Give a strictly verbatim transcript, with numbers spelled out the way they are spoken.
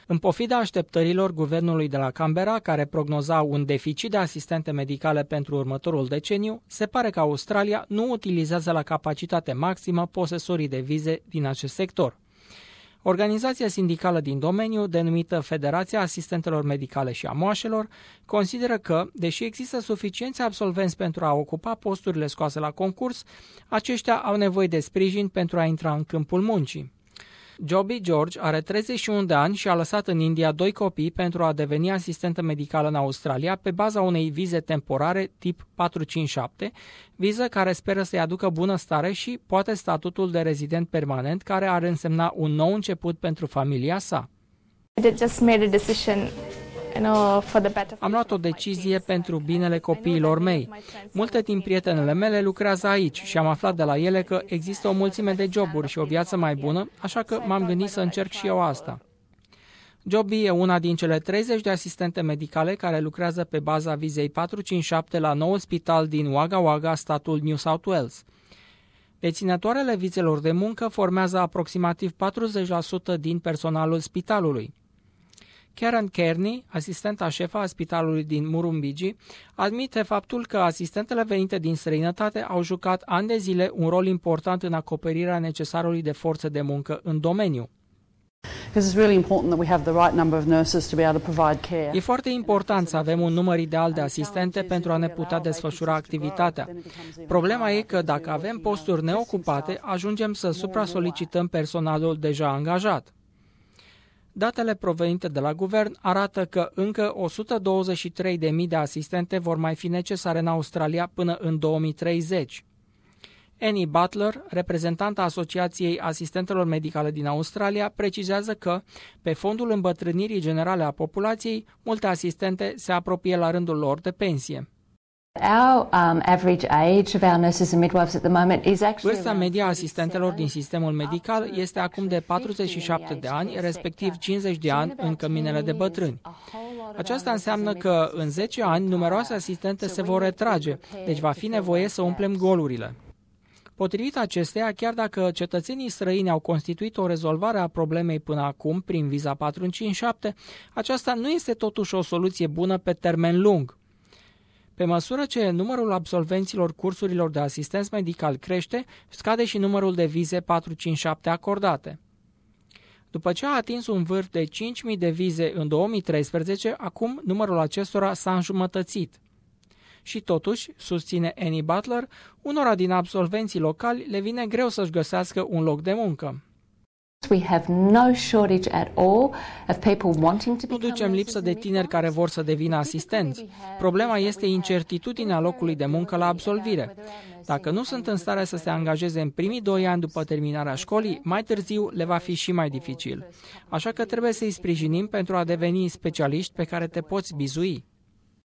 În pofida așteptărilor guvernului de la Canberra, care prognoza un deficit de asistente medicale pentru următorul deceniu, se pare că Australia nu utilizează la capacitate maximă posesorii de vize din acest sector. Organizația sindicală din domeniu, denumită Federația Asistentelor Medicale și a Moașelor, consideră că, deși există suficienți absolvenți pentru a ocupa posturile scoase la concurs, aceștia au nevoie de sprijin pentru a intra în câmpul muncii. Joby George are treizeci și unu de ani și a lăsat în India doi copii pentru a deveni asistentă medicală în Australia pe baza unei vize temporare tip patru cinci șapte, viză care speră să-i aducă bunăstare și poate statutul de rezident permanent, care ar însemna un nou început pentru familia sa. Am luat o decizie pentru binele copiilor mei. Multe din prietenele mele lucrează aici și am aflat de la ele că există o mulțime de joburi și o viață mai bună, așa că m-am gândit să încerc și eu asta. Joby e una din cele treizeci de asistente medicale care lucrează pe baza vizei patru cinci șapte la noul spital din Wagga Wagga, statul New South Wales. Deținătoarele vizelor de muncă formează aproximativ patruzeci la sută din personalul spitalului. Karen Kearney, asistenta șefa a spitalului din Murrumbidgee, admite faptul că asistentele venite din străinătate au jucat ani de zile un rol important în acoperirea necesarului de forță de muncă în domeniu. E foarte important să avem un număr ideal de asistente pentru a ne putea desfășura activitatea. Problema e că dacă avem posturi neocupate, ajungem să supra-solicităm personalul deja angajat. Datele provenite de la guvern arată că încă o sută douăzeci și trei de mii de asistente vor mai fi necesare în Australia până în două mii treizeci. Annie Butler, reprezentanta Asociației Asistentelor Medicale din Australia, precizează că, pe fondul îmbătrânirii generale a populației, multe asistente se apropie la rândul lor de pensie. Vârsta medie a asistentelor din sistemul medical este acum de patruzeci și șapte de ani, respectiv cincizeci de ani în căminele de bătrâni. Aceasta înseamnă că în zece ani numeroase asistente se vor retrage, deci va fi nevoie să umplem golurile. Potrivit acesteia, chiar dacă cetățenii străini au constituit o rezolvare a problemei până acum prin viza patru cinci șapte, aceasta nu este totuși o soluție bună pe termen lung. Pe măsură ce numărul absolvenților cursurilor de asistenți medical crește, scade și numărul de vize patru cinci șapte acordate. După ce a atins un vârf de cinci mii de vize în două mii treisprezece, acum numărul acestora s-a înjumătățit. Și totuși, susține Annie Butler, unora din absolvenții locali le vine greu să-și găsească un loc de muncă. Nu ducem lipsă de tineri care vor să devină asistenți. Problema este incertitudinea locului de muncă la absolvire. Dacă nu sunt în stare să se angajeze în primii doi ani după terminarea școlii, mai târziu le va fi și mai dificil. Așa că trebuie să-i sprijinim pentru a deveni specialiști pe care te poți bizui.